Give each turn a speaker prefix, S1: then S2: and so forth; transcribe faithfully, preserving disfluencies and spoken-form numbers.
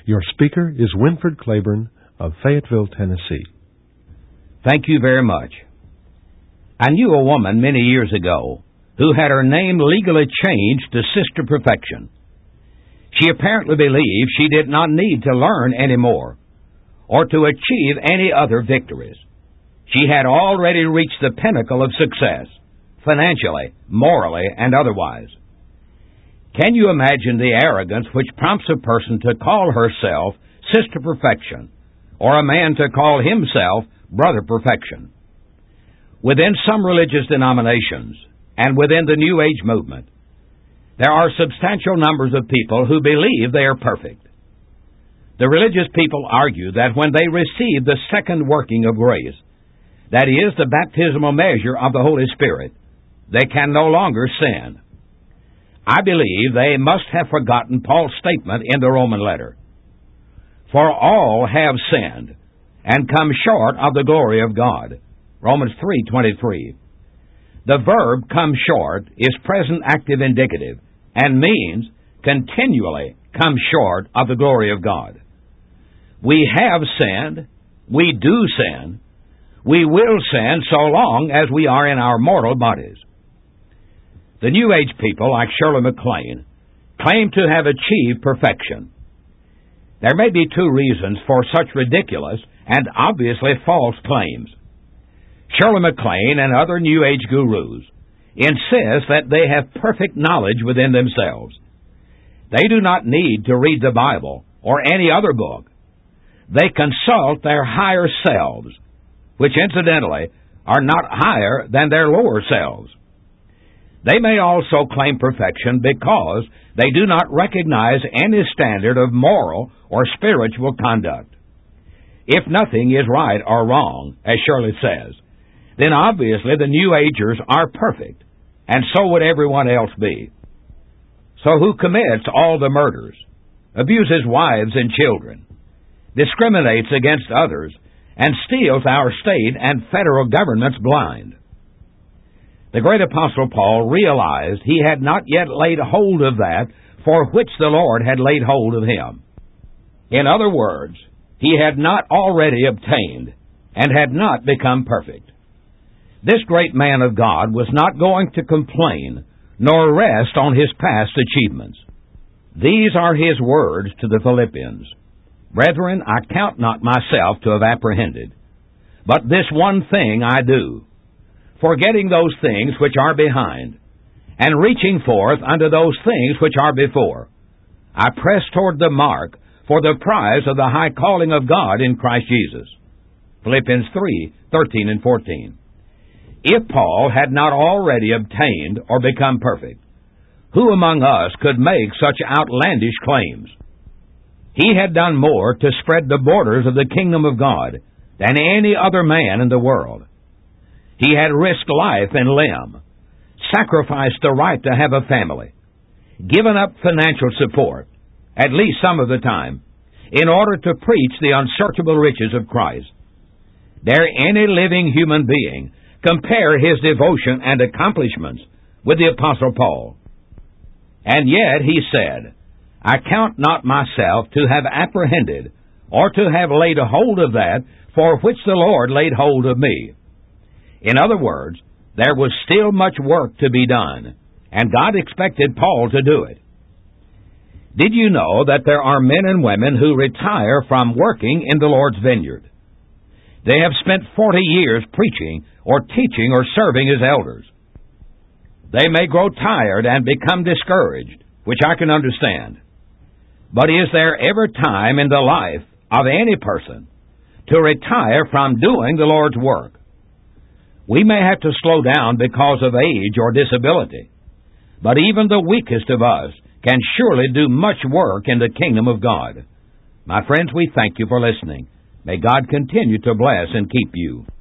S1: Your speaker is Winford Claiborne of Fayetteville, Tennessee.
S2: Thank you very much. I knew a woman many years ago who had her name legally changed to Sister Perfection. She apparently believed she did not need to learn any more or to achieve any other victories. She had already reached the pinnacle of success, financially, morally, and otherwise. Can you imagine the arrogance which prompts a person to call herself Sister Perfection, or a man to call himself Brother Perfection? Within some religious denominations, and within the New Age movement, there are substantial numbers of people who believe they are perfect. The religious people argue that when they receive the second working of grace, that is, the baptismal measure of the Holy Spirit, they can no longer sin. I believe they must have forgotten Paul's statement in the Roman letter. For all have sinned and come short of the glory of God. Romans three twenty-three. The verb come short is present active indicative and means continually come short of the glory of God. We have sinned, we do sin, we will sin so long as we are in our mortal bodies. The New Age people, like Shirley MacLaine, claim to have achieved perfection. There may be two reasons for such ridiculous and obviously false claims. Shirley MacLaine and other New Age gurus insist that they have perfect knowledge within themselves. They do not need to read the Bible or any other book. They consult their higher selves, which incidentally are not higher than their lower selves. They may also claim perfection because they do not recognize any standard of moral or spiritual conduct. If nothing is right or wrong, as Shirley says, then obviously the New Agers are perfect, and so would everyone else be. So who commits all the murders, abuses wives and children, discriminates against others, and steals our state and federal governments blind? The great Apostle Paul realized he had not yet laid hold of that for which the Lord had laid hold of him. In other words, he had not already obtained and had not become perfect. This great man of God was not going to complain nor rest on his past achievements. These are his words to the Philippians. Brethren, I count not myself to have apprehended, but this one thing I do, forgetting those things which are behind, and reaching forth unto those things which are before. I press toward the mark for the prize of the high calling of God in Christ Jesus. Philippians three thirteen and fourteen. If Paul had not already obtained or become perfect, who among us could make such outlandish claims? He had done more to spread the borders of the kingdom of God than any other man in the world. He had risked life and limb, sacrificed the right to have a family, given up financial support, at least some of the time, in order to preach the unsearchable riches of Christ. Dare any living human being compare his devotion and accomplishments with the Apostle Paul? And yet he said, I count not myself to have apprehended or to have laid hold of that for which the Lord laid hold of me. In other words, there was still much work to be done, and God expected Paul to do it. Did you know that there are men and women who retire from working in the Lord's vineyard? They have spent forty years preaching or teaching or serving as elders. They may grow tired and become discouraged, which I can understand. But is there ever time in the life of any person to retire from doing the Lord's work? We may have to slow down because of age or disability, but even the weakest of us can surely do much work in the kingdom of God. My friends, we thank you for listening. May God continue to bless and keep you.